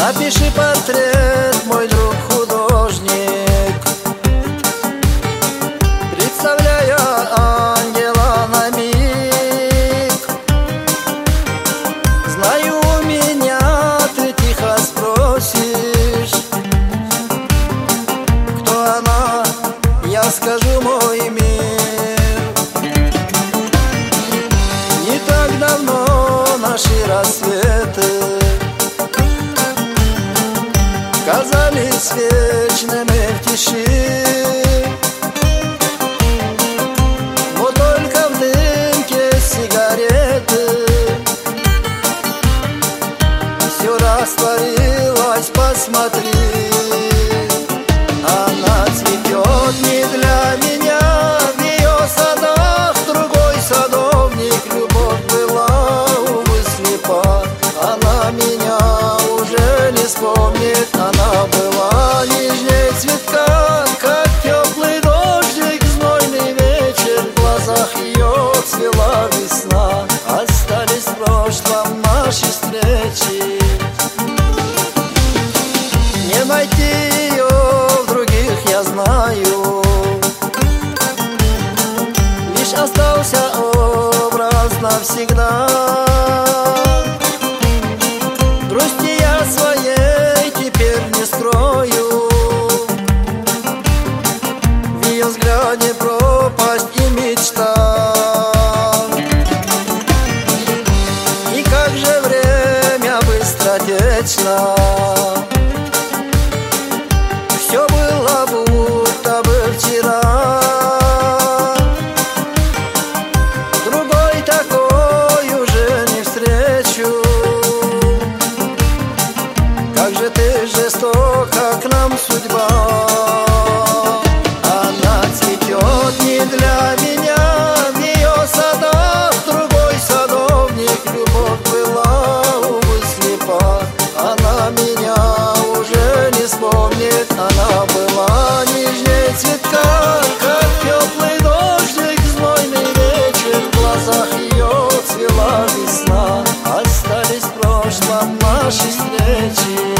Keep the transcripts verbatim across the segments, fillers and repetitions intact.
Напиши портрет, мой друг художник, представляя ангела на миг. Знаю, у меня ты тихо спросишь, кто она, я скажу: мой мир. Не так давно наши рассветы казались вечными в тиши, но только в дымке сигареты все растворилось, посмотри. Она цветет не для меня, в ее садах другой садовник. Любовь была, увы, слепа, она меня уже не вспомнит. Она была нежней цветка, как теплый дождик, знойный вечер. В глазах ее цвела весна, остались в прошлом наши встречи. Не найти ее в других, я знаю, лишь остался образ навсегда. Грусти я своей теперь не скрою, в ее взгляде пропасть и мечта. И как же время быстротечно, все было будто бы вчера. Другой такой уже не встречу. Как же ты жестока к нам, судьба. Она цветет не для меня, в ее садах другой садовник. Любовь была, увы, слепа, она меня уже не вспомнит. Она была нежней цветка, как теплый дождик, знойный вечер. В глазах ее цвела весна, остались в прошлом наши встречи.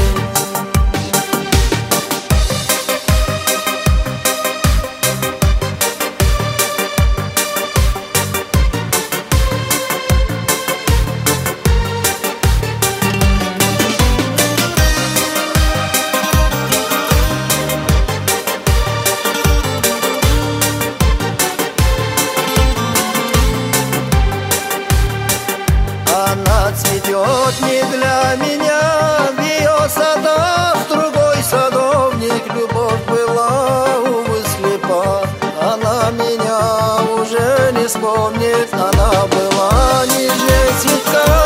Она цветет не для меня, в ее садах другой садовник. Любовь была, увы, слепа, она меня уже не вспомнит. Она была нежней цветка,